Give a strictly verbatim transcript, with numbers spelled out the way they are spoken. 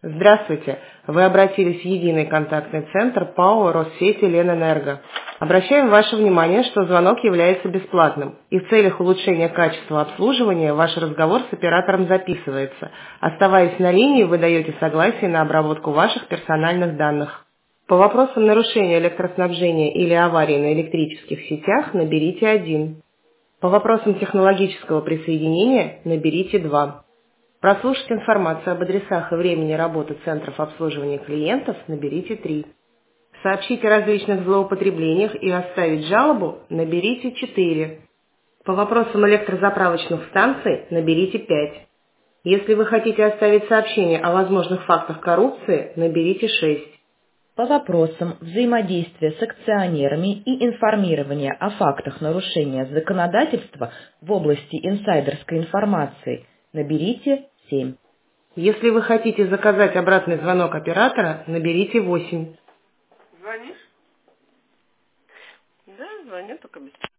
Здравствуйте! Вы обратились в единый контактный центр ПАО «Россети Ленэнерго». Обращаем ваше внимание, что звонок является бесплатным, и в целях улучшения качества обслуживания ваш разговор с оператором записывается. Оставаясь на линии, вы даете согласие на обработку ваших персональных данных. По вопросам нарушения электроснабжения или аварии на электрических сетях наберите один. По вопросам технологического присоединения наберите два. Прослушать информацию об адресах и времени работы центров обслуживания клиентов наберите три. Сообщить о различных злоупотреблениях и оставить жалобу наберите четыре. По вопросам электрозаправочных станций наберите пять. Если вы хотите оставить сообщение о возможных фактах коррупции, наберите шесть. По вопросам взаимодействия с акционерами и информирования о фактах нарушения законодательства в области инсайдерской информации наберите семь. Если вы хотите заказать обратный звонок оператора, наберите восемь. Звонишь? Да, звоню, только без...